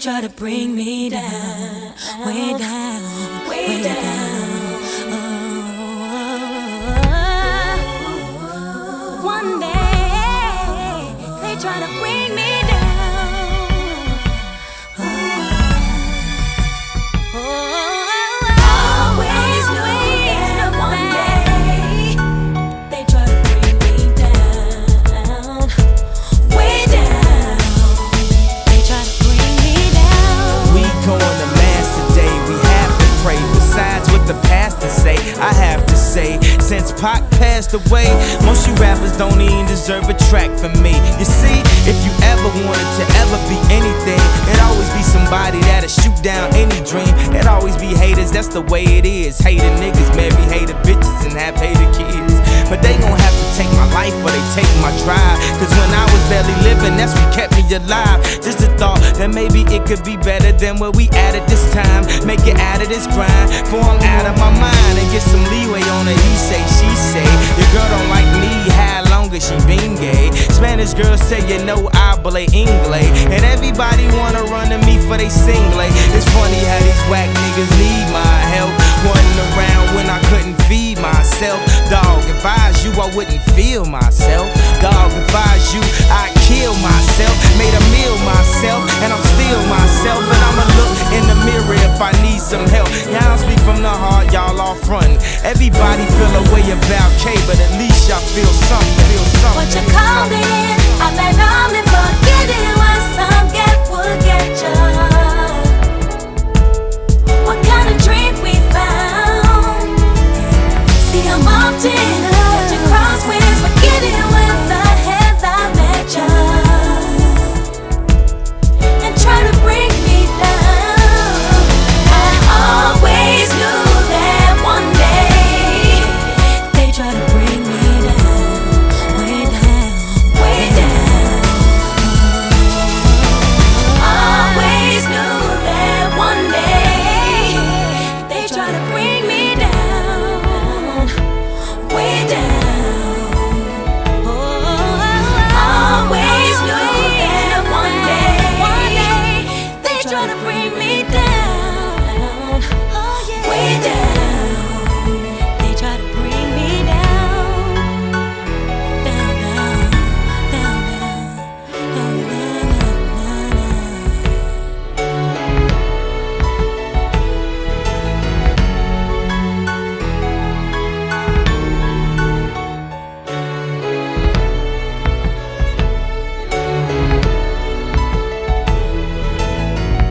try to bring me down, way down, way down. One day they try to bring me down. Always knew that one day they try to bring me down, way down. They try to bring me down. We going to mass today, we have to pray. Besides what the pastor say, I have to say, since Pac passed away, most you rappers don't even deserve a track from me. You see, if you ever wanted to ever be anything, it'd always be somebody that'll shoot down any dream. It'd always be haters, that's the way it is. Hater niggas marry hater bitches and have hater kids. But they gon' have to take my life or they take my drive. Cause when I was barely living, that's what kept me alive. Just a thought that maybe it could be better than where we at this time. Make it out of this grind, before I'm out of my mind, and get some leeway on the he say, she say. Your girl don't like me, how long as she been gay? Spanish girls say you know I play English, and everybody wanna run to me for they singlet. It's funny how these whack niggas need my help. Wasn't around when I couldn't feed myself. Dog, if I was you, I wouldn't feel myself. Dog, if I was you, I'd kill myself. Made a meal myself, and I'm still myself. And I'ma look in the mirror if I need some help. Y'all don't speak from the heart, y'all all frontin'. Everybody feel a way about K, but at least y'all feel